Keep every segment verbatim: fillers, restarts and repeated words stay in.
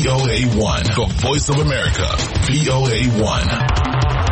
V O A one, the voice of America, V O A one.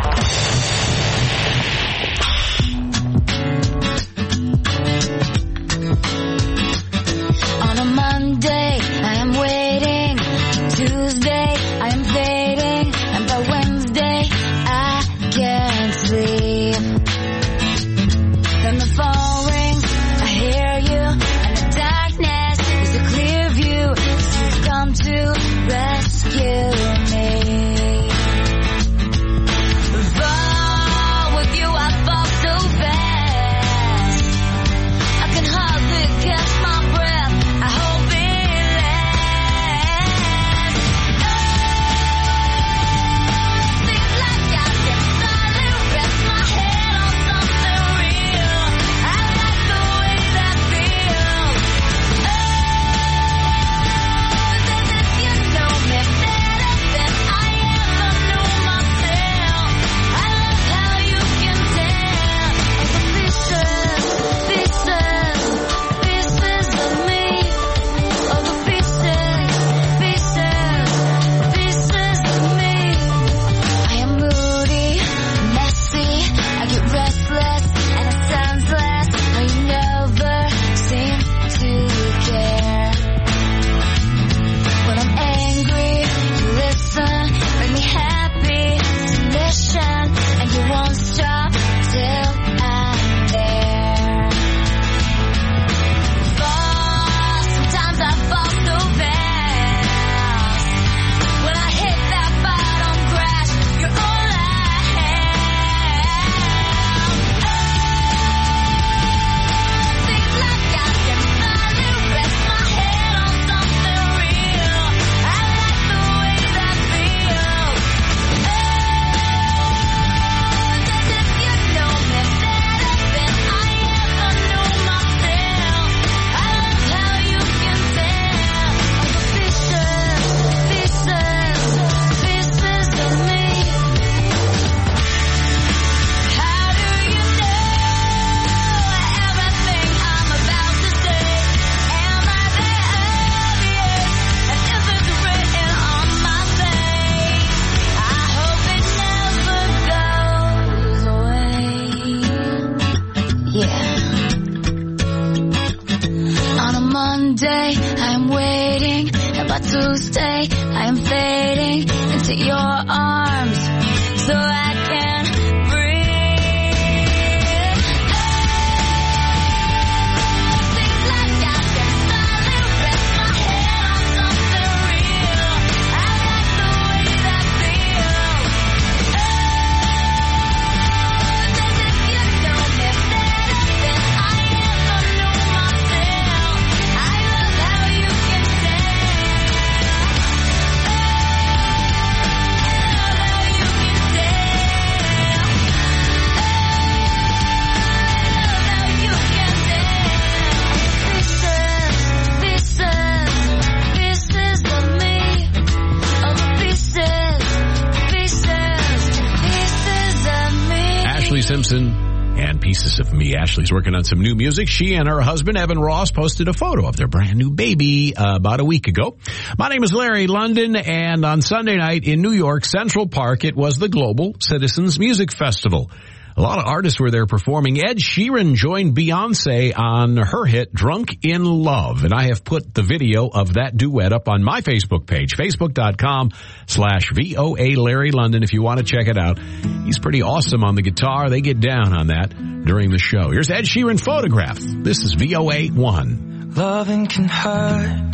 Simpson and Pieces of Me. Ashley's working on some new music. She and her husband, Evan Ross, posted a photo of their brand new baby uh, about a week ago. My name is Larry London, and on Sunday night in New York, Central Park, it was the Global Citizens Music Festival. A lot of artists were there performing. Ed Sheeran joined Beyonce on her hit Drunk in Love. And I have put the video of that duet up on my Facebook page, facebook.com slash VOA Larry London, if you want to check it out. He's pretty awesome on the guitar. They get down on that during the show. Here's Ed Sheeran Photograph. This is V O A one. Loving can hurt.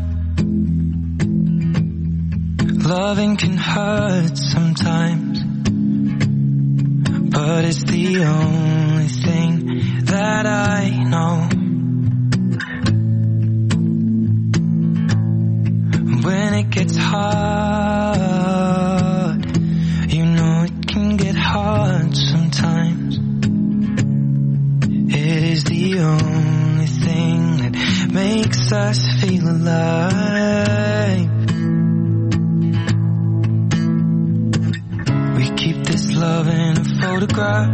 Loving can hurt sometimes. But it's the only thing that I know. When it gets hard, you know it can get hard sometimes. It is the only thing that makes us feel alive. We keep this love in a photograph.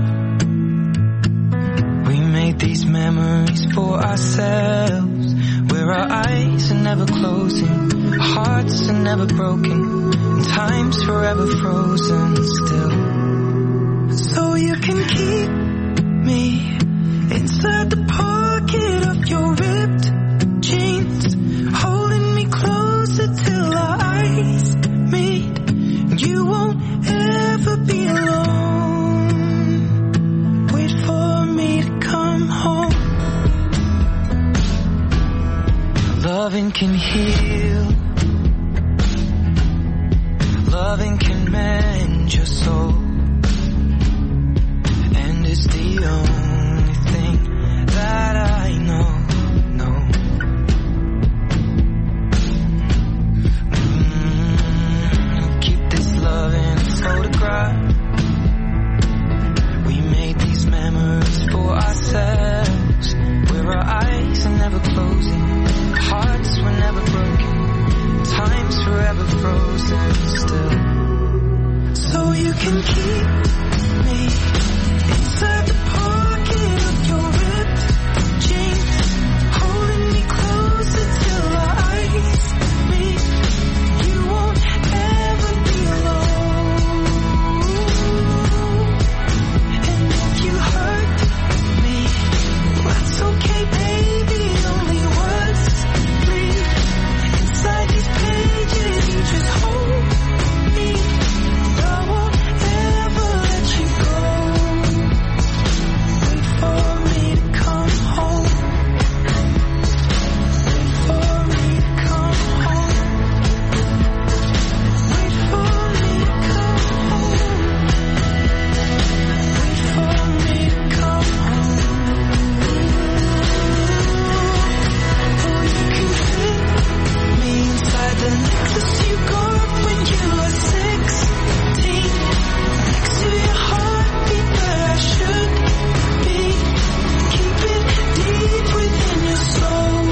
We made these memories for ourselves, where our eyes are never closing, our hearts are never never broken, and time's forever frozen still. So you can keep me inside the pocket of your ripped jeans, holding me closer till our eyes meet. You won't ever be alone. Wait for me to come home. Loving can heal. Loving can mend your soul. And it's the only thing that I know, know. Mm, keep this love in a photograph. We made these memories for ourselves, where our eyes are never closing, hearts were never broken, time's forever frozen still. So you can keep me inside the pocket of your ripped jeans, holding me closer till our eyes meet. You won't ever be alone. And if you hurt me, that's okay, baby. Only words bleed inside these pages. You just hold me. I won't ever let you go. Wait for me to come home. Wait for me to come home. Wait for me to come home. Wait for me to come home. Oh, you can fit me inside the necklace you got when you were sixteen, next to your heartbeat where I should be. Keep it deep within your soul.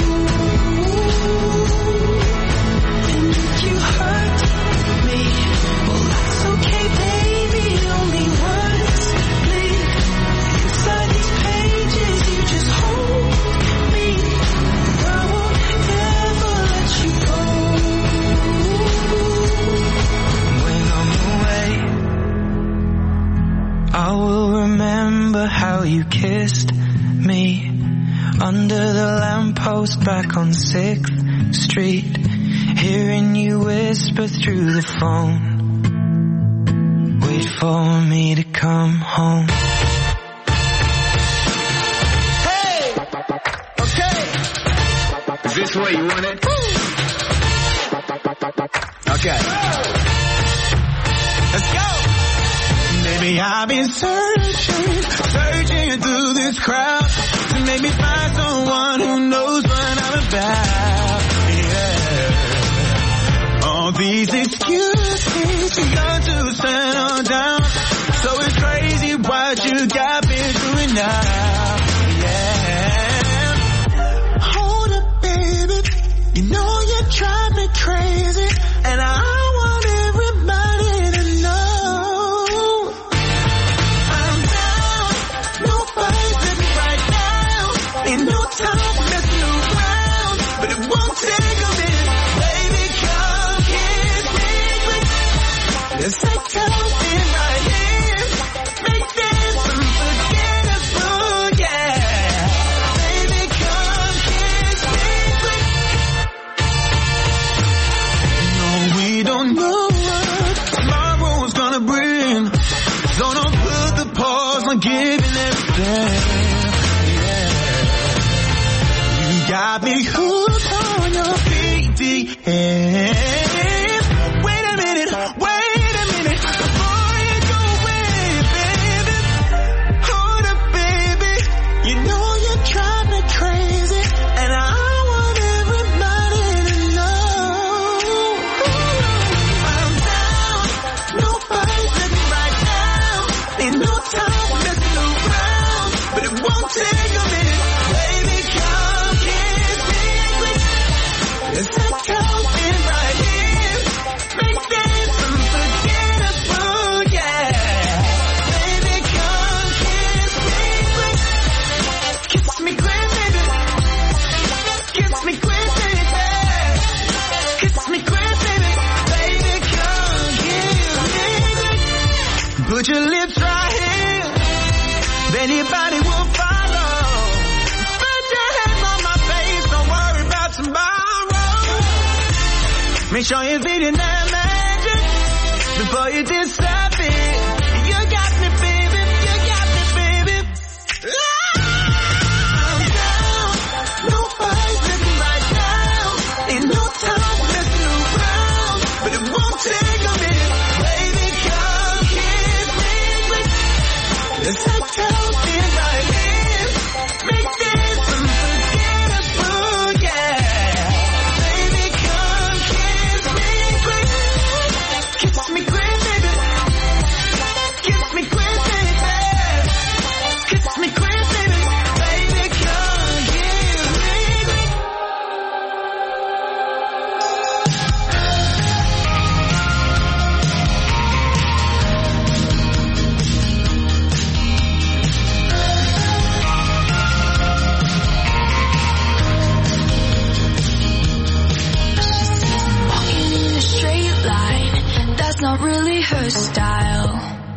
And if you hurt me, well that's okay, baby. Only words bleed inside these pages. You just hold me. I won't ever let you go. When I'm away, I will remember how you kissed me under the lamppost back on sixth street, hearing you whisper through the phone. Wait for me to come home. Hey! Okay. Is this what you wanted? Okay. Let's go! Baby, I've been searching, searching through this crowd to make me find someone who knows what I'm about. Yeah. All these excuses, you're to settle down. So it's crazy what you got me doing now. Yeah. Hold up, baby. You know you drive me crazy, and I want everybody to know. I'm down, no fighting right now. Ain't no time messing around, but it won't take a minute. Baby, come kiss me quick. Let's take something right here. Make this unforgettable, yeah. Baby, come kiss me quick. No, we don't know what tomorrow's gonna bring, so don't put the pause on giving everything. Yeah. You got me hooked on your B D M. Wait a minute, wait a minute, before you go away, baby. Hold up, baby. You know you drive me crazy, and I want everybody to know. I'm down, no fighting right now. Ain't no time messing around, but it won't take a minute. Baby, come kiss me quick. Let's take out your lips right here, anybody will follow. Put your hands on my face, don't worry about tomorrow. Make sure you're feeling that magic before you disappear. You got me, baby, you got me, baby. I'm down, nobody's looking right now. Ain't no time for messing around, but it won't take a minute. Baby, come kiss me, please. Let's not tell me right here. Make this unforgettable, yeah. Baby, come kiss me, please. Kiss me quick, baby. Kiss me quick, baby. Kiss me quick, baby. Baby, come kiss me quick. Walking in a straight line, that's not really her style.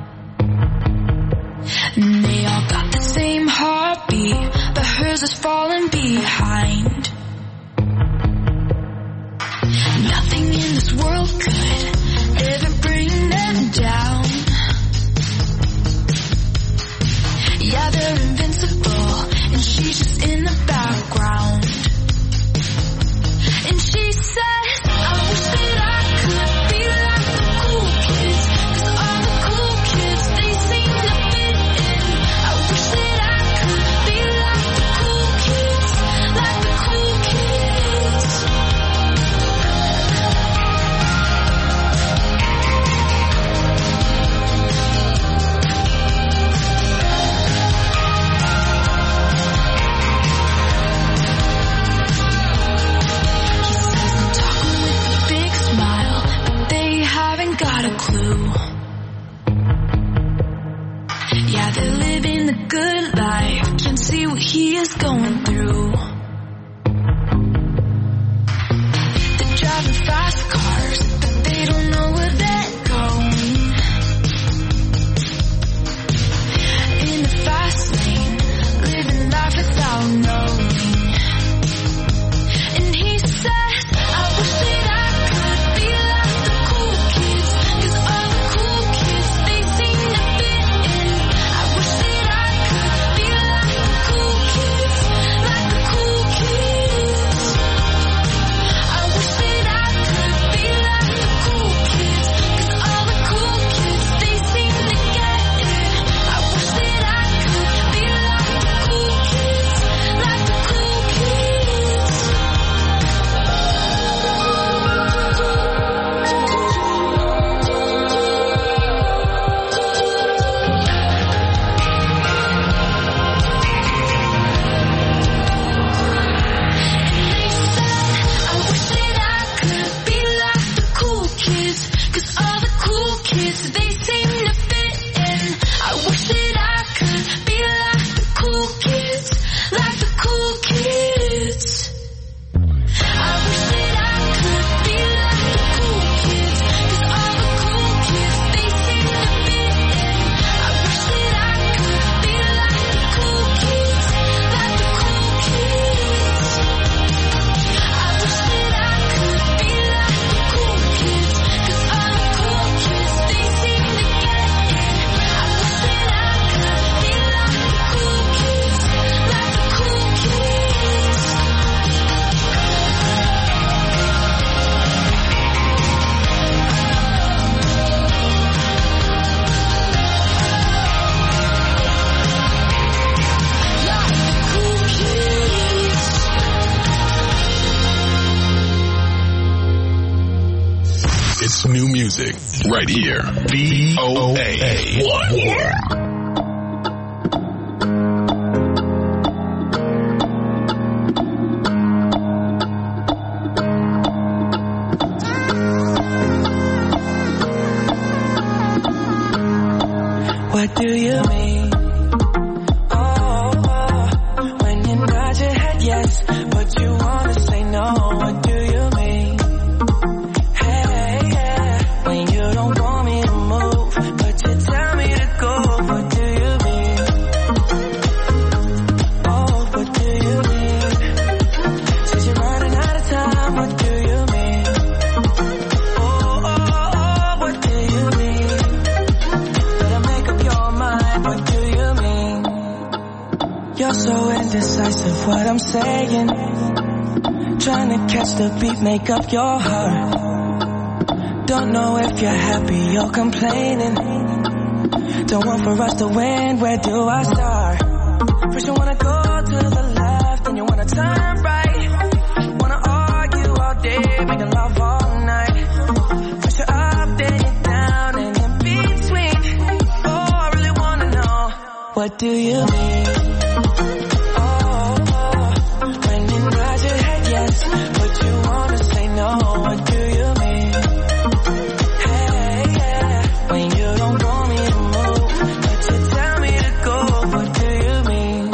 And they all got the same heartbeat, but hers is falling behind. Nothing in this world could ever bring them down. Yeah, they're invincible, and she's just in the background. And she says, I wish that I could be like the cool kids, 'cause all the cool kids, they seem to fit in. I wish that I could be like the cool kids, like the cool kids. He says I'm talking with a big smile, but they haven't got a clue. Yeah, they're living the good life, can't see what he is going through. They're driving fast cars, but they don't know where they're going. In the fast lane, living life without knowing. And he says, I wish that I could be like the cool kids, 'cause all the cool kids, they seem to fit in. I wish that I could be like the cool kids, like the cool kids. I wish that I could be like the cool kids, 'cause all the cool kids, they seem to get it. I wish that I could be like the cool kids, like the cool kids. I wish that I could be like the cool kids, 'cause all the cool kids, they seem to fit in. I wish that I could be like the cool kids, like the cool kids. I wish that I could be like the cool kids, 'cause all the cool kids, they seem to fit in. I wish that I could be like the cool kids, like the cool kids. I wish that I could be like the cool kids, 'cause all the cool kids, they seem to get it. I wish that I could be like the cool kids, like the cool kids. Like the cool kids. It's new music right here. V O A one. What do you mean? Oh, oh, when you nod your head yes, but you wanna say no. What do you mean? Hey, yeah, when you don't want me to move, but you tell me to of what I'm saying. Trying to catch the beat, make up your heart. Don't know if you're happy or complaining. Don't want for us to win, where do I start? First you wanna go to the left, then you wanna turn right. Wanna argue all day, making love all night. First you're up, then you're down, and in between. Oh, I really wanna know, what do you mean? Oh, oh, when you nod your head yes, but you wanna say no, what do you mean? Hey, yeah, when you don't want me to move, but you tell me to go, what do you mean?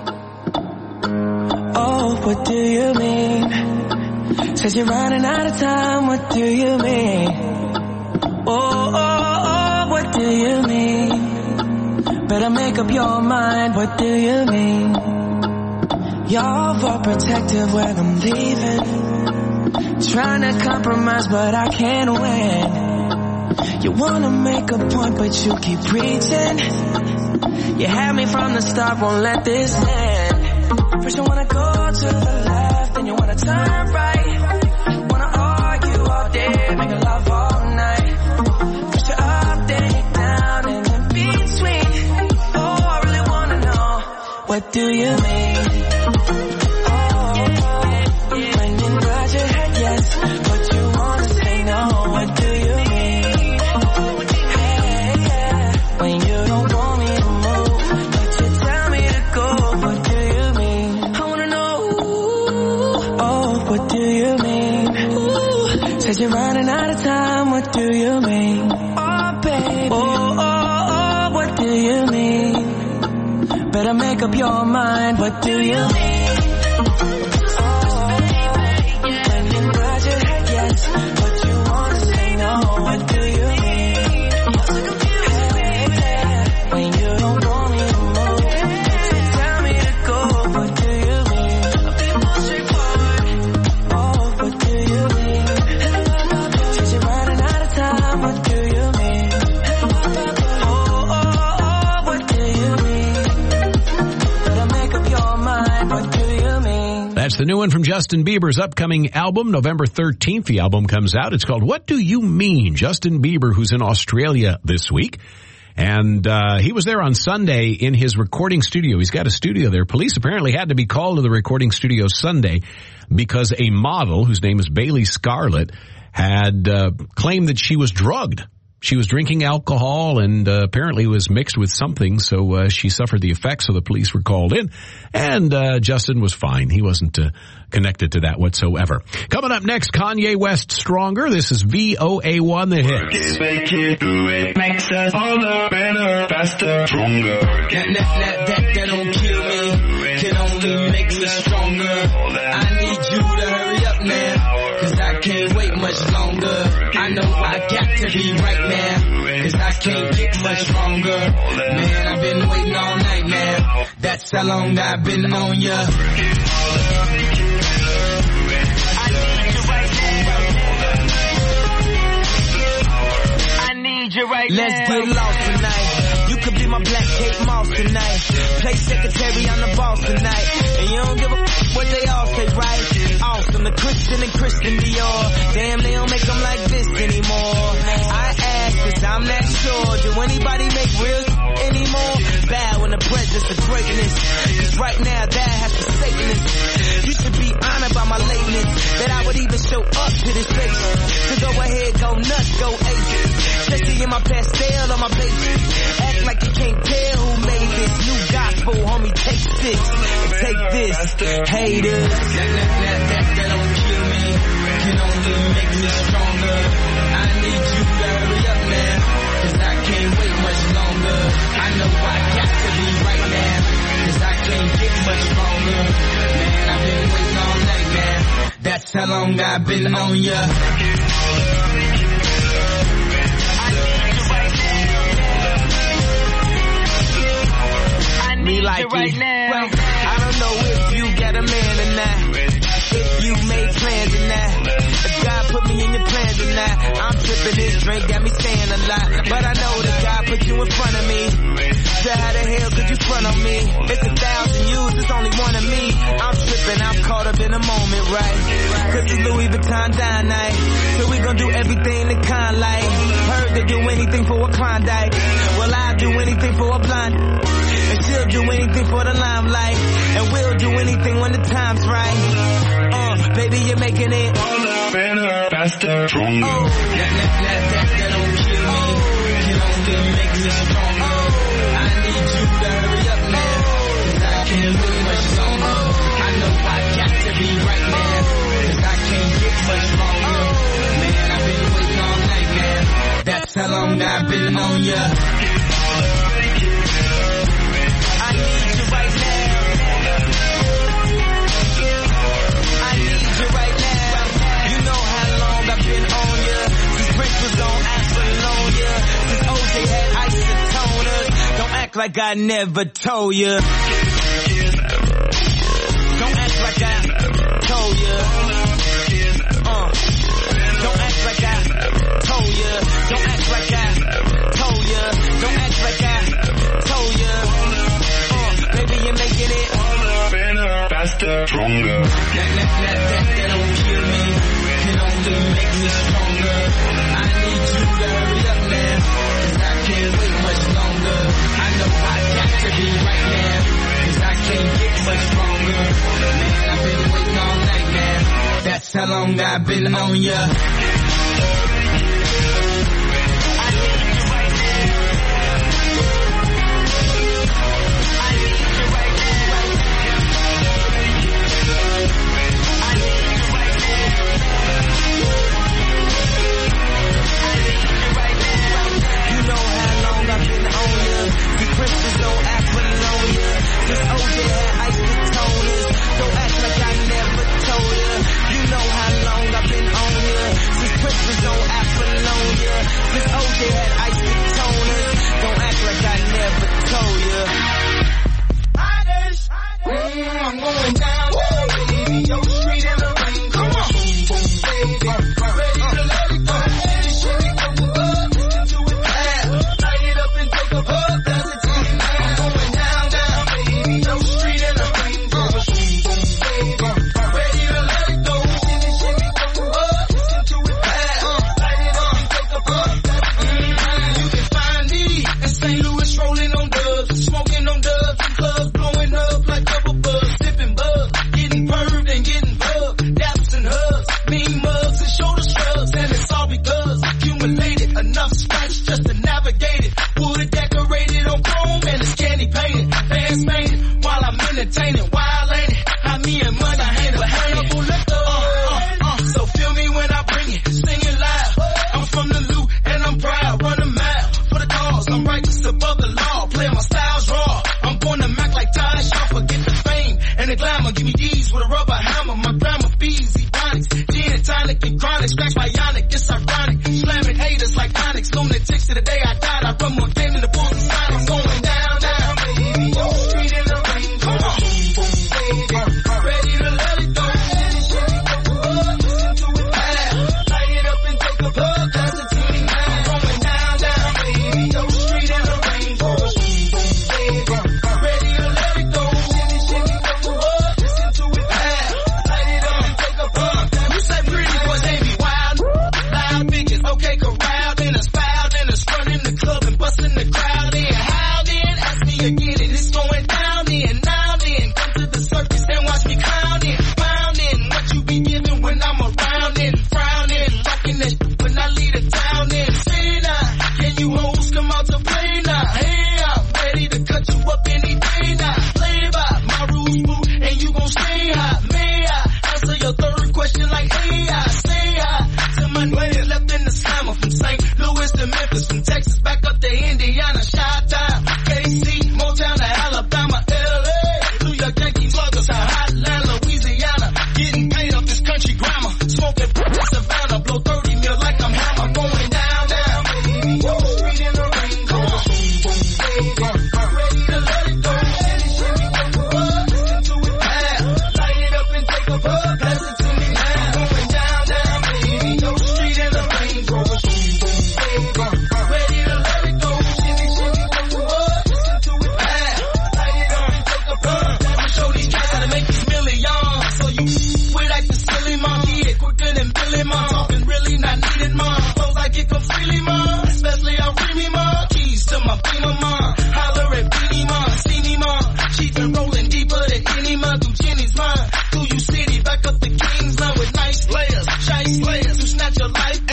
Oh, what do you mean? Says you're running out of time, what do you mean? Oh, oh, oh, what do you mean? Better make up your mind, what do you mean? You're overprotective when I'm leaving. Trying to compromise, but I can't win. You wanna make a point, but you keep preaching. You had me from the start, won't let this end. First you wanna go to the left, then you wanna turn right. Wanna argue all day, making love all night. First you're up, then you're down, and in between. Oh, I really wanna know, what do you mean? Oh, when you nod your head yes, but you wanna say no, what do you mean? Hey, yeah, when you don't want me to move, but you tell me to go, what do you mean? I wanna know, oh, what do you mean? Ooh, says you're running out of time, what do you mean? Oh, baby, oh, oh, oh, what do you mean? Better make up your mind, what do you mean? That's the new one from Justin Bieber's upcoming album, November thirteenth. The album comes out. It's called What Do You Mean? Justin Bieber, who's in Australia this week. And uh he was there on Sunday in his recording studio. He's got a studio there. Police apparently had to be called to the recording studio Sunday because a model, whose name is Bailey Scarlett, had uh claimed that she was drugged. She was drinking alcohol and uh, apparently was mixed with something, so uh, she suffered the effects, so the police were called in. And uh, Justin was fine. He wasn't uh, connected to that whatsoever. Coming up next, Kanye West, Stronger. This is V O A one, The Hits. Make it, do it, makes us harder, better, faster, stronger. That, that, that, that, that don't kill me, can only make me stronger. I need you to hurry up now, cause I can't wait much longer. I know I got to be right now, cause I can't get much stronger. Man, I've been waiting all night now, that's how long I've been on ya. I need you right now. Let's get lost tonight. You could be my black Kate Moss tonight. Play secretary, I'm the boss tonight. And you don't give a f- what they all say, right? Awesome, the Christian and Christian Dior. Damn, they don't make them like this anymore. I ask, cause I'm not sure. Do anybody make real anymore? Bow in the presence of greatness, cause right now that has forsaken us. You should be honored by my lateness, that I would even show up to this place. So go ahead, go nuts, go ace. Especially in my pastel on my baby. Act like you can't tell who made this new gospel, homie. Take six and take this, haters. That, that, that, that, that don't kill me, can only make me stronger. I need you to hurry up now, cause I can't wait much longer. I know I got to be right now, cause I can't get much stronger. Man, I've been waiting all night now, that's how long I've been on ya. Me like it right now. Well, I don't know if you got a man or not, if you made plans or not, if God put me in your plans or not. I'm tripping, this drink got me saying a lot, but I know that God put you in front of me. So how the hell could you front on me? It's a thousand yous, it's only one of me. I'm it's Louis Vuitton dine night. So we gon' do everything the kind like. Heard they do anything for a Klondike. Well, I'll do anything for a blind. And she'll do anything for the limelight. And we'll do anything when the time's right. Uh, baby, you're making it better, faster, stronger. Oh, that, that, that, that, that don't kill me. Can only make me stronger. I need you to hurry up now. Cause I can't wait much longer. I know I got to be right now. Cause I can't get much longer. Man, I've been waiting all night, man. That's how long I've been on ya. I need you right now. I need you right now. You know how long I've been on ya. Since Prince was on Apollonia. Since O J had isotoners. Don't act like I never told ya. Don't act like I told ya. Uh. Don't act like I told ya. Don't act like I told ya. Don't act like I told ya. Uh. Baby, you're making it better, faster, stronger. That, that, that, that, that don't kill me. Can only make me stronger. I need you to hurry up now. Cause I can't wait much longer. I know I got to be right now. Cause I can't get much stronger. Man, I've been waiting all night now. That's how long I've been on ya. Christmas, no Apollonia. This O J had isotoners. Don't act like I never told ya. You know how long I've been on ya. Since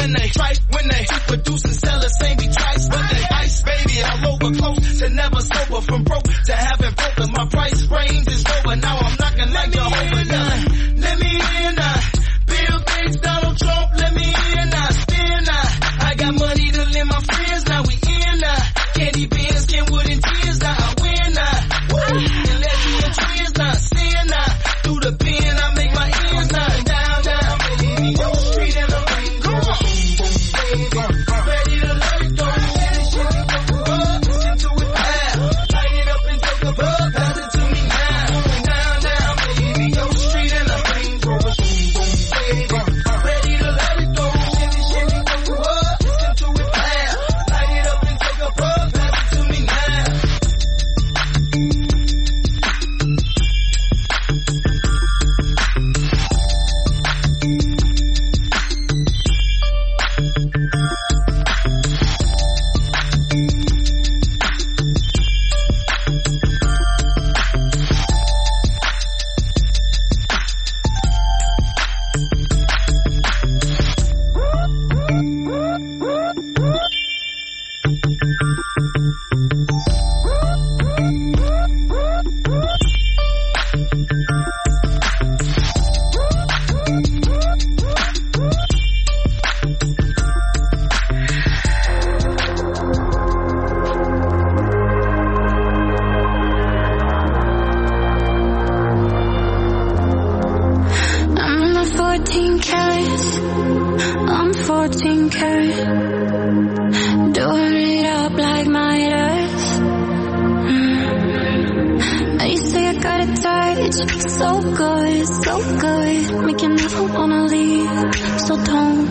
when they right, when they produce and sell the same be twice, but they ice, baby, all over close to never sober, from broke to having brokers. My price range is over, now I'm knocking like Jehovah. Now, let me in now. Bill Gates, Donald Trump, let me in now. Spin now. I got money to lend my friends, now we in now. Candy beans, Kenwood and tears, now I win now. Woo! And lesbian twins now, sin now. Through the pen, I make my ends now. Down, down, baby, yo, street and the rain go. Boom, boom, baby. Ready to let it go. This shit can go up, listen to it now. Light it up and take a bug, pass it to me now. Down, down, baby, yo, street and the rain go. Boom, boom, baby. Ready to let it go. This shit can go up, listen to it now. Light it up and take a bug, pass it to me now. I'm in the fourteen carats. I'm fourteen karat. Doing it up like Midas. Mm. Now you say I got a touch, so good, so good, make you never wanna leave. So don't,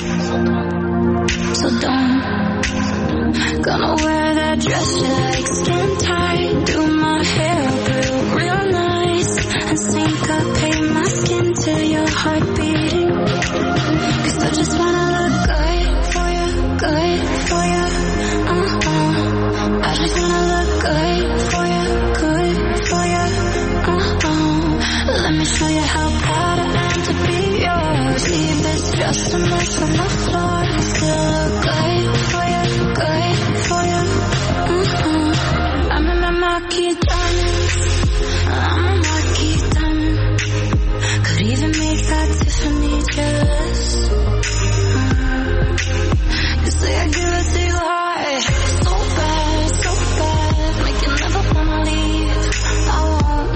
so don't. Gonna wear that dress you like, skin tight, do my hair blue, real nice, and syncopate my skin to your heart beating. Cause I just wanna look good for you, good for you, uh-huh. I just wanna look good for you, good for you, uh-huh. Let me show you how proud I am to be yours. Leave this just a mess on the floor. Still look good for you, good for you, uh-huh. I'm in my marquee diamonds, I'm a marquee diamond. Could even make that Tiffany jealous. You say I give it to you hard, so bad, so bad, make you never wanna leave. I won't,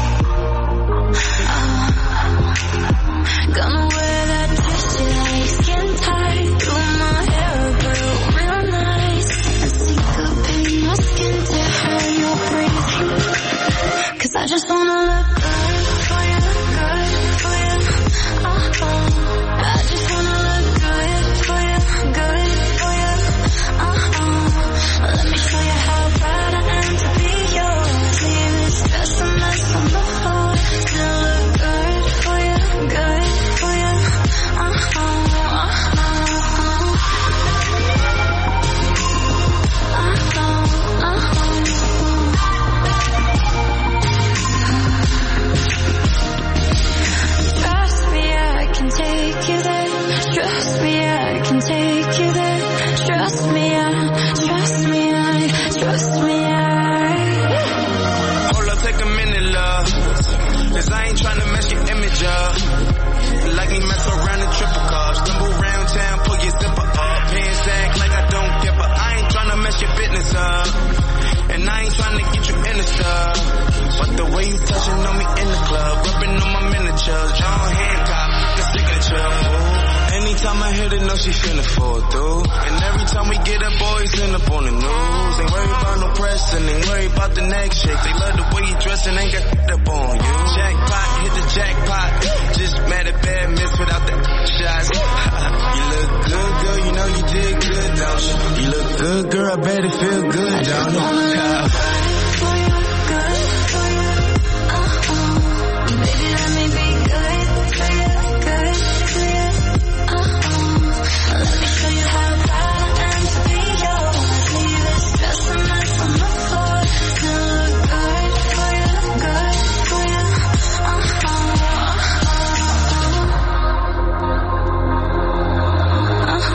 I won't. Gonna wear that dress you like, skin tight, do my hair blue, real nice, and syncopate my skin to how you're breathing. Cause I just wanna look good for you, good for you, uh-huh. I just wanna look good for you, good for you, uh-huh. Let me show you how proud I am to be yours. Leave this dress a mess on the floor. Still look good for you, good for you, uh-huh, uh-huh, uh-huh, uh-huh. Trust me, I can take you there. Trust me, I can take you there. Trust me, I, trust me, I, trust me, I. Hold up, take a minute, love. Cause I ain't tryna mess your image up. Like me mess around in triple cars. Stumble around town, pull your zipper up. Pants sag like I don't give a. I ain't tryna mess your business up. And I ain't tryna get you in the stuff. But the way you touching on me in the club, rubbing on my miniatures, John Hancock, the signature. Ooh. Anytime I hit it, know she finna fall through. And every time we get up, boys end up on the news. Ain't worry about no press and ain't worry about the next chick. They love the way you dress and ain't got up on you. Jackpot, hit the jackpot. Just mad at bad miss without the shots. You look good, girl, you know you did good, don't you? You look good, girl, I bet it feel good, don't you? Good for you, good for you, uh-huh. Baby, let me be good for you, good for you, uh-huh. Let me show you how proud I am to be yours. Leave this dress a mess on the floor. Still look good for you, good for you, uh-huh, uh-huh, uh-huh.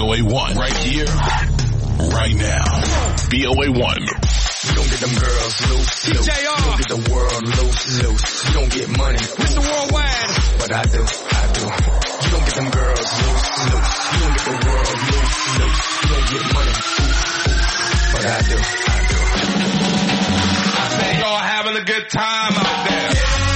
O A one. Right here, right now. V O A one. You don't get them girls loose, loose. You don't get the world loose, loose. You don't get money, Mister Worldwide. But I do, I do. You don't get them girls loose, loose. You don't get the world loose, loose. You don't get money, ooh, ooh. But I do, I do. I say y'all having a good time out there.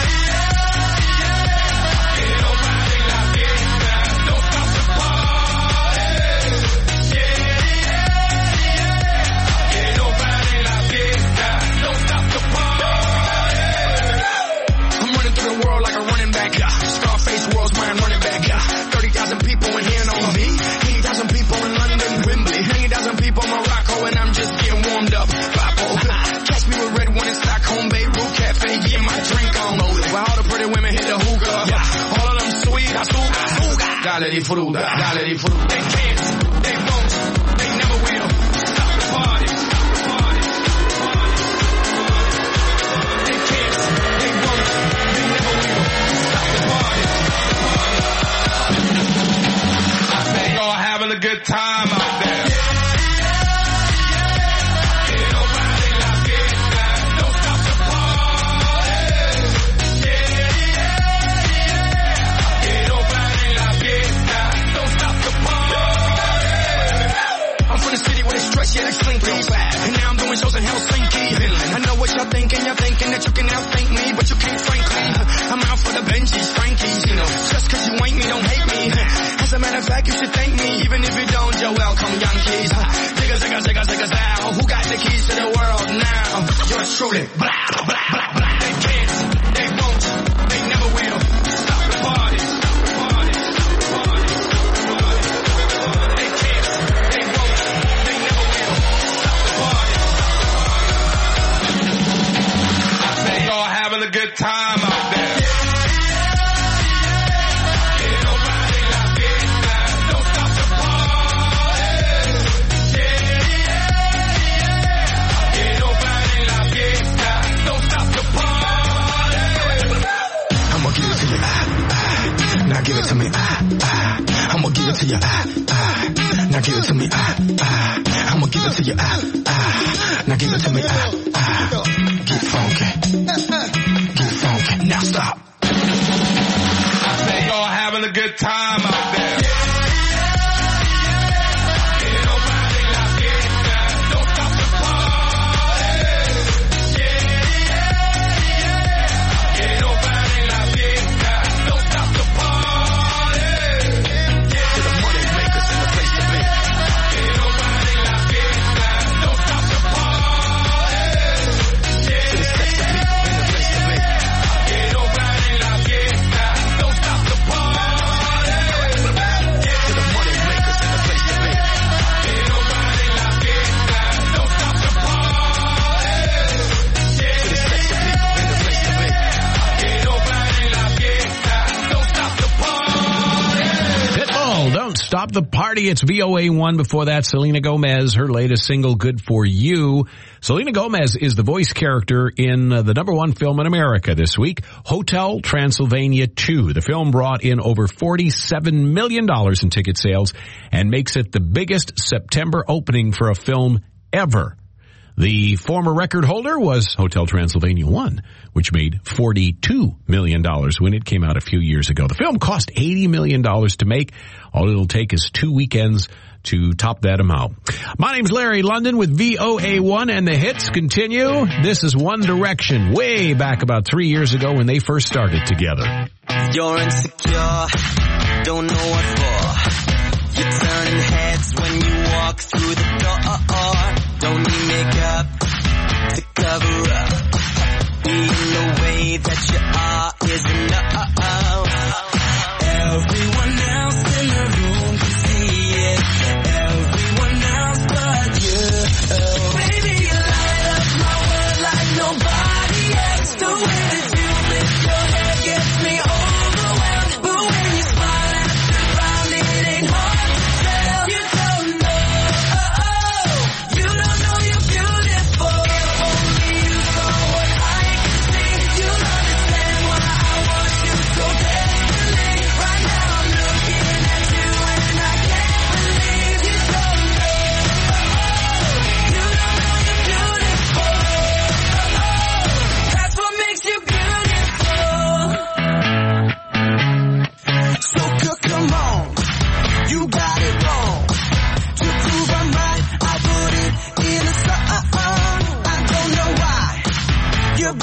Dale di fruta, dale di fruta. They can't, they won't, they never will. Stop the party, stop the party. They can't, they won't, they never will. Stop the party, stop the party. I say y'all having a good time out there. Yeah, they slinky. And now I'm doing shows in Helsinki. I know what y'all thinking. Y'all thinking that you can outthink me, but you can't, frankly. I'm out for the Benjis, Frankies, you know. Just cause you ain't me, don't hate me. As a matter of fact, you should thank me. Even if you don't, you're welcome, Yankees. Zigga, zigga, zigga, zigga, zow. Who got the keys to the world now? Yours truly. Blah, blah, blah, blah. They can't, they won't, they never will. Stop the party. Having a good time out there. Don't stop the party. Don't stop the party. I'ma give it to you. Now give it to me. I'ma give it to you. Now give it to me. I'ma give it to you. Now give it to me. Get funky. Get funky. Now stop. I say y'all having a good time out there. Don't stop the party. Don't stop the party. To the money makers in the place to be. Don't stop the party. To the sexy people in the place to be. Don't stop the party. To the money makers in the place to be. Don't stop the party. To the sexy people in the place to be. Don't stop the party. Pitbull, Don't Stop the Party. It's V O A one. Before that, Selena Gomez, her latest single, Good For You. Selena Gomez is the voice character in uh, the number one film in America this week, Hotel Transylvania two. The film brought in over forty-seven million dollars in ticket sales and makes it the biggest September opening for a film ever. The former record holder was Hotel Transylvania one, which made forty-two million dollars when it came out a few years ago. The film cost eighty million dollars to make. All it'll take is two weekends to top that amount. My name's Larry London with V O A one, and the hits continue. This is One Direction, way back about three years ago when they first started together. You're insecure, don't know what for. You're turning heads when you walk through the door. Don't need makeup to cover up. Being the way that you are is enough. Everyone else in the room can see it. Everyone else but you. Baby, you light up my world like nobody else. The way that you lift your head gets me overwhelmed. But when you smile at the ground, it ain't hard to tell. You don't know, you don't know you're beautiful. Only you know what I can see. You understand why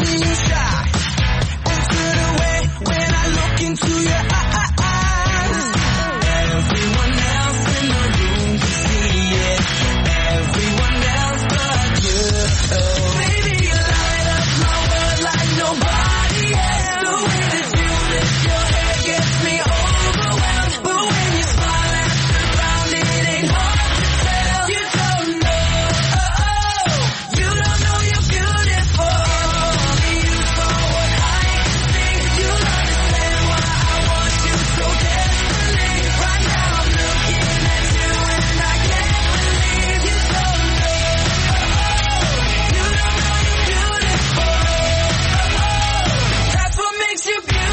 being shy. Into the way when I look into your eyes. Everyone else in the room can see it. Everyone else but you. Baby, you light up my world like nobody else. The way that you lift your hair gets me overwhelmed. But when you smile at the ground, it ain't hard to tell. You don't know, oh, oh. You don't know you're beautiful. Only you saw what I can see. You'll understand why I want you so desperately. Right now I'm looking at you and I can't believe you don't know, oh, oh. You don't know you're beautiful, oh, oh. That's what makes you beautiful.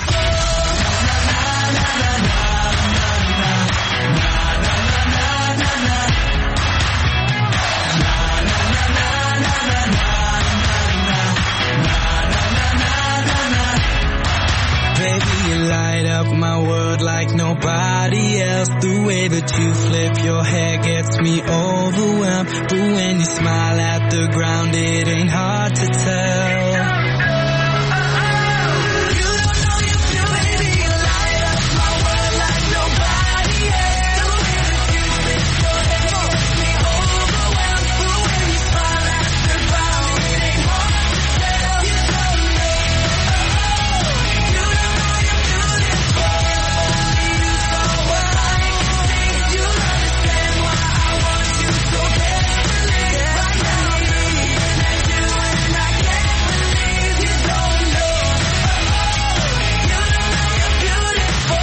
Baby, you light up my world like nobody else. The way that you flip your hair gets me overwhelmed. But when you smile at the ground, it ain't hard to tell. You don't know you're beautiful. Baby, you light up my world like nobody else. The way that you flip your hair gets me overwhelmed. But when you smile at the ground, it ain't hard to tell. You don't know. You don't know you're beautiful. Only you saw what I can see. You'll understand why I want you so desperately. Right now I'm looking at you and I can't believe you don't know. You don't know you're beautiful.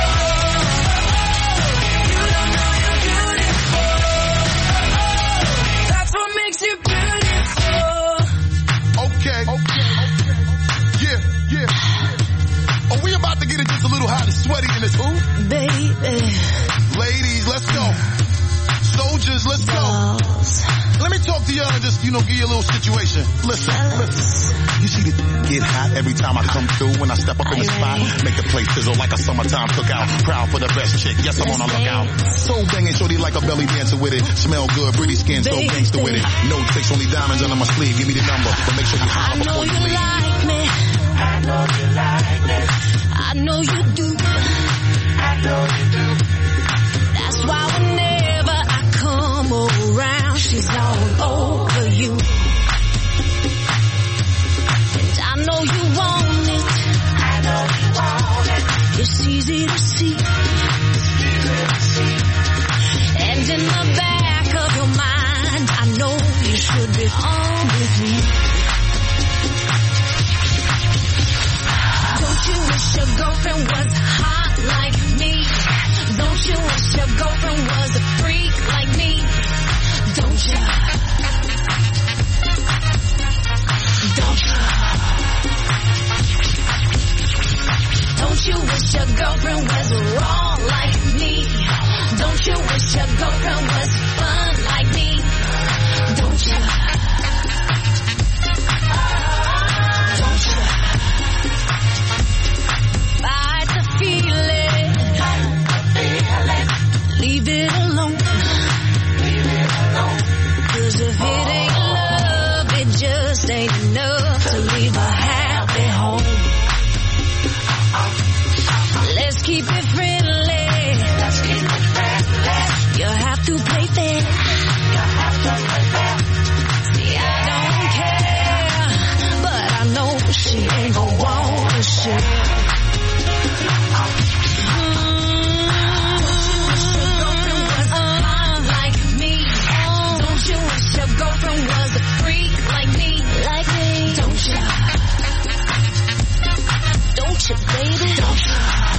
You don't know you're beautiful. That's what makes you beautiful. Okay. Okay. Yeah, yeah. Are we about to get it just a little hot and sweaty in this hoop? Baby, Ladies, let's go. Soldiers, let's go. Let me talk to y'all and just, you know, give you a little situation. Listen, listen. You see it get hot every time I come through when I step up in the spot. Make the place sizzle like a summertime cookout. Proud for the best chick. Yes, I'm on a lookout. So banging, shorty like a belly dancer with it. Smell good, pretty skin, so gangster with it. No tricks, only diamonds under my sleeve. Give me the number, but make sure you I holler know before you you leave. like me. I know you like me. I know you do. I know you do. That's why whenever I come around, she's all over you. And I know you want it. I know you want it. It's easy to see. It's easy to see. And in the back of your mind, I know you should be on with me. Don't you wish your girlfriend was hot like me? Don't you wish your girlfriend was a freak like me? Don't you? Don't you? Don't you wish your girlfriend was wrong like me? Don't you wish your girlfriend was fun like me? Don't you? Don't you? Fight the feeling. Leave it alone. Leave it alone. 'Cause if it ain't love, it just ain't enough to leave a happy home. Let's keep it friendly. Let's keep it friendly. You have to play fair. You have to play fair. See, I don't care, but I know she ain't gonna wanna share. Girlfriend was a freak like me, like me. Don't you? Don't you, baby? Don't you?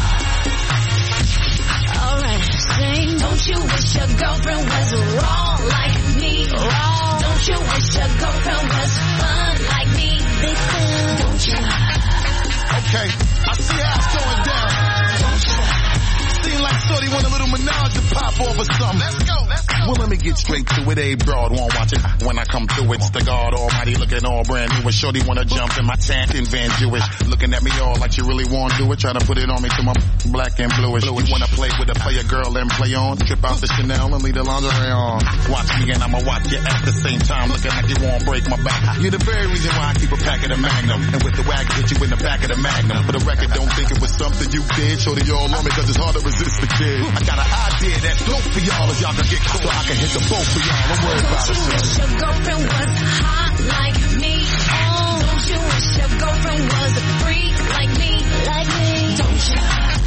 Alright, sing. Don't you wish your girlfriend was wrong like me? Wrong. Don't you wish your girlfriend was fun like me? Big fun. Don't you? Okay, I see how it's going down. Don't you? Seem like Shorty want a little menage to pop off or something. Let's go, let's go. Well, let me get straight to it. A broad won't watch it when I come through. It's the God Almighty looking all brand new. And shorty wanna jump in my tank and Van Jewish. Looking at me all like she really wanna do it. Trying to put it on me to my black and bluish. You wanna play with a player girl and play on? Trip out the Chanel and leave the lingerie on. Watch me and I'ma watch you at the same time. Looking like you won't break my back. You're the very reason why I keep a pack of the Magnum. And with the wag, hit you in the back of the Magnum. For the record, don't think it was something you did. Shorty all on me cause it's hard to resist the kid. I got an idea that's dope for y'all as y'all can get caught. So I can hit the boat for y'all. Don't worry about it. Don't you wish your girlfriend was hot like me? Oh, don't you wish your girlfriend was a freak like me? Like me? Don't you?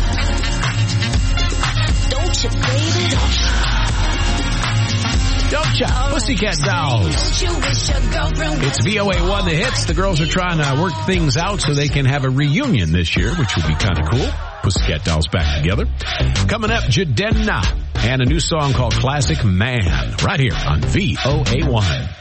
Don't you, baby? Don't you? Don't ya? Pussycat Dolls. Don't you wish your girlfriend was It's V O A one The Hits. The girls are trying to work things out so they can have a reunion this year, which would be kind of cool. Pussycat Dolls back together. Coming up, Jadenna and a new song called Classic Man right here on V O A one.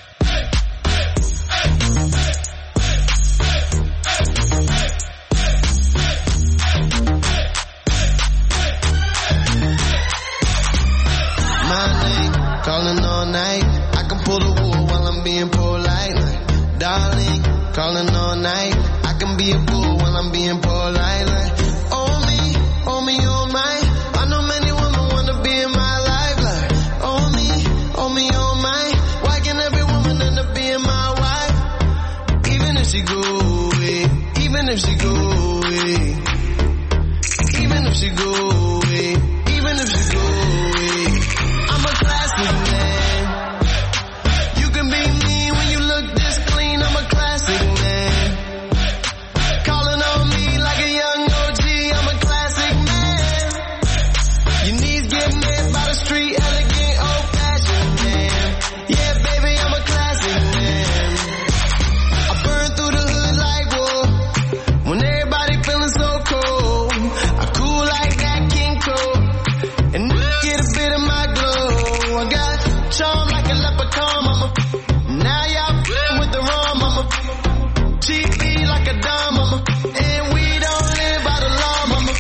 Calling all night, I can pull the wool while I'm being polite. Like, darling, calling all night, I can be a fool while I'm being polite. Like, oh me, oh me, oh my, I know many women wanna be in my life. Like, oh me, oh me, oh my, why can every woman end up being my wife? Even if she go away, even if she go away, even if she go away, even if she go away, I'm a classic man. You can be mean when you look this clean. I'm a classic man. Calling on me like a young O G. I'm a classic man. Your knees get met by the street, elegant, old-fashioned man. Yeah, baby, I'm a classic man. I burn through the hood like war. When everybody feeling so cold, I cool like that King Cole. And get a bit of my glow. I got charm like a leprechaun, mama. Now y'all f***ing with the rum, mama. Cheap me like a dime, mama. And we don't live by the law, mama.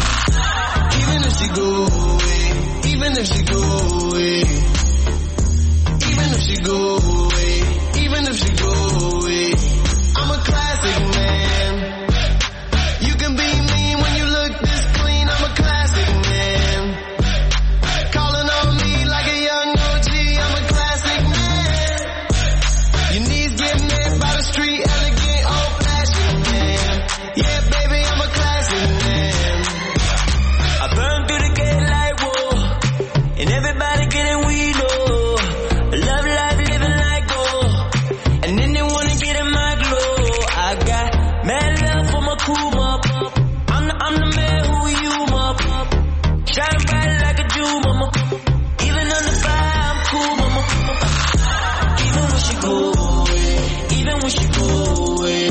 Even if she go away, even if she go away, even if she go away, even if she go away, I'm a classic man. You can be mean when you look this clean. I'm a classic man. Calling on me like a young O G. I'm a classic man. Your knees get met by the street, elegant, old-fashioned man. Yeah, baby, I'm a classic man. I burn through the gate like whoa, and everybody getting weed, oh. Love life, living like gold, and then they wanna get in my glow. I got mad love for my crew, mop. I'm the, I'm the man who you, mop. Shine bright like a Jew, mama. Even on the fire, I'm cool, mama. Even when she go away, even when she go away,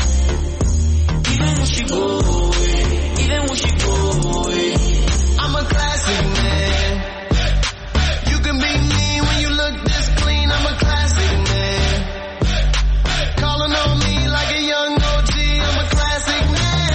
even when she go away, even when she go away, I'm a classic man. You can be mean when you look this clean. I'm a classic man. Calling on me like a young O G. I'm a classic man.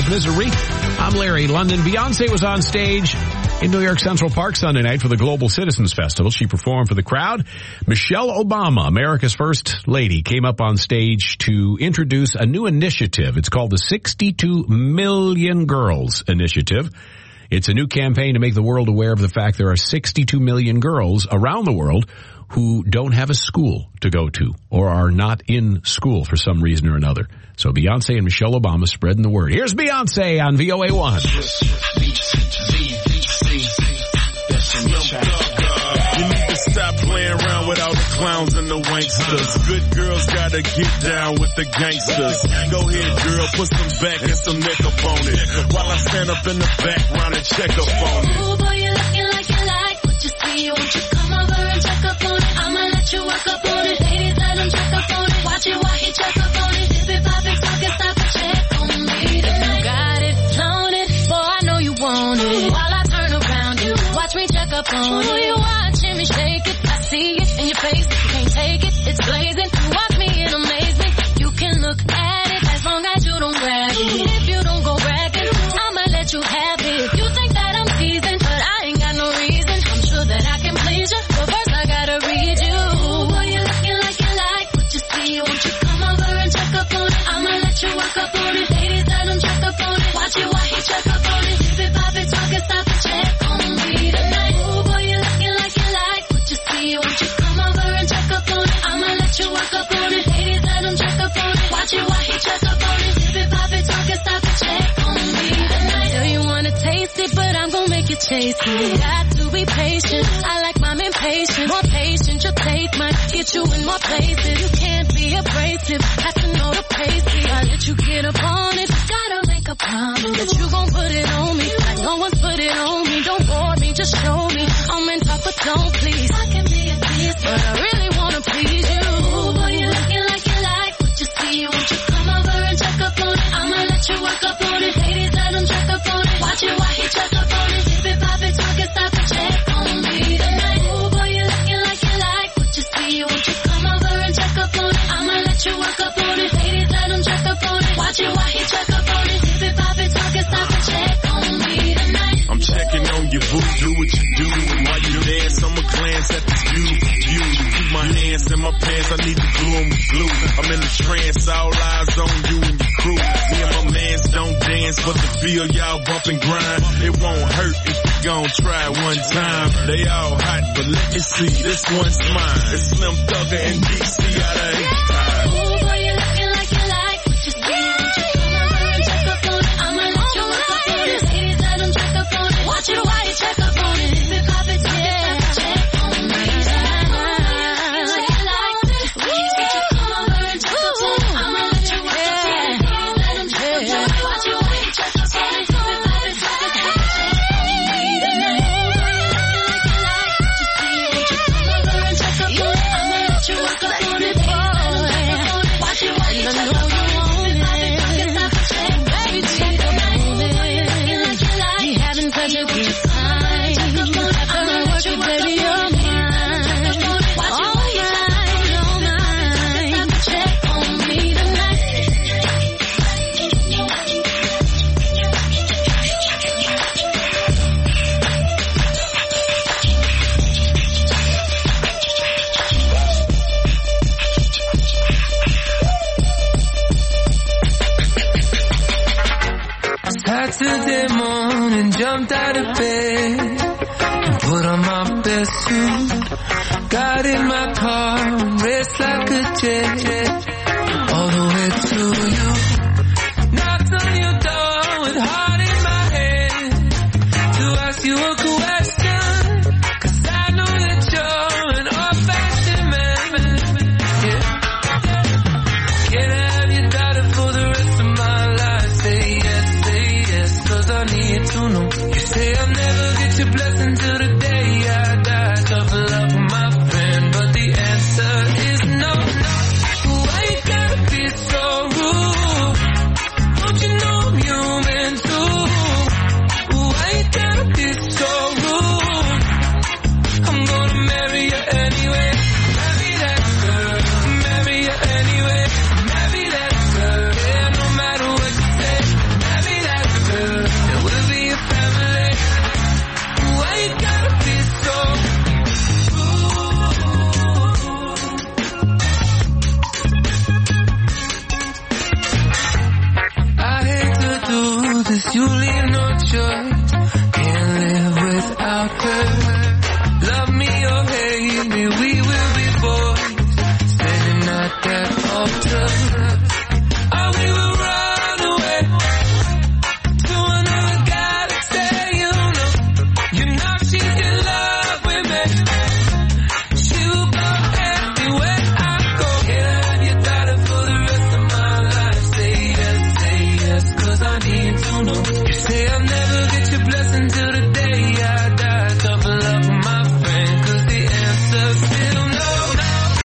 Misery. I'm Larry London. Beyonce was on stage in New York Central Park Sunday night for the Global Citizens Festival. She performed for the crowd. Michelle Obama, America's First Lady, came up on stage to introduce a new initiative. It's called the sixty-two million Girls Initiative. It's a new campaign to make the world aware of the fact there are sixty-two million girls around the world who don't have a school to go to or are not in school for some reason or another. So Beyonce and Michelle Obama spreading the word. Here's Beyonce on V O A one. You need to stop playing around with all the clowns and the wanksters. Good girls gotta get down with the gangsters. Go ahead, girl, put some back and some neck up on it. While I stand up in the background and check up on it. Ooh, boy, you're looking like you like what you see. Won't you come over and check up on it? I'ma let you work up on it. Ladies, let him check up on it. Watch it while he check up on it. If it pop it, talk it, stop and check on me tonight. You got it, flown it, boy, I know you want it. While I turn around, you watch me check up on it. Ooh, you watching me shake it, I see it in your face. You can't take it, it's blazing. You watch me in amazement. You can look at it as long as you don't grab it. If you don't go bragging, I'ma let you have it. You think that I'm teasing, but I ain't got no reason. I'm sure that I can please you, but first I gotta read you. Ooh, boy, you're looking like you like what you see. Won't you come over and check up on it? I'ma let you work up on it. Ladies, let him check up on it. Watch it while he check up on it. If it pop it, talk it, stop and check on me tonight. Ooh, boy, you're looking like you like what you see. Won't you come over and check up on it? I'ma let you work up on it. Ladies, let him check up on it. Watch it while he check up on it. If it pop it, talk it, stop and check on me tonight. Know you wanna taste it, but I'm gonna make you chase it. Got to be patient. I like mine impatient. More patient, you'll take mine. Get you in more places. You can't be abrasive. Have to know the pace. I let you get up on it. Gotta make a promise that you gon' put it on me. Like no one's put it on me. Don't bore me, just show me. I'm in top, but don't please. I can be a tease, but I really wanna please you. Ooh, boy, you're looking like you like what you see. Won't you come over and check up on it? I'ma let you work up on it. Ladies, let him check up on it. Watch it while he check up on it. If it pop it, talk it, stop and check on me tonight. Ooh, boy, you're looking like you like what you see. Won't you come over and check up on it? I'ma let you work up on it. Ladies, let him check up on it. Watch it while he check up on it. If it pop it, talk it, stop and check on me tonight. I'm checking on your boo, do what you do. And while you dance, I'ma glance at this view. View. Keep my hands in my pants, I need to glue 'em with glue. I'm in the trance, all eyes on you and your crew. Me and my mans don't dance, but the feel y'all bump and grind. It won't hurt if you gon' try it one time. They all hot, but let me see, this one's mine. It's Slim Thugger and D C out of H-Time. Ooh, boy, you're looking like you like what you see. Won't you come over and check up on it? I'ma let you work up on it. Ladies, let him check up on it. Watch it while you check up on it. If it pop it, talk it, stop and check on me tonight. Ooh, like you like what you see. Won't you come over and check up on it? I'ma let you work up on it. Ladies, let him check up on it. Watch it while you check up on it. If it pop it, talk it, stop and check on me tonight. Ooh, like you like what you see. Won't you come over and check up on it? I'ma let you work up on it. Ladies, let him check up on it. Watch it while you check up on it. If it pop it, talk it, stop and check on me tonight. We having such a good time. After I work it, baby, you're mine. All mine, all mine. Check on me tonight. Saturday morning, jumped out of bed and put on my best suit. Got in my car and raced like a jet all the way to you.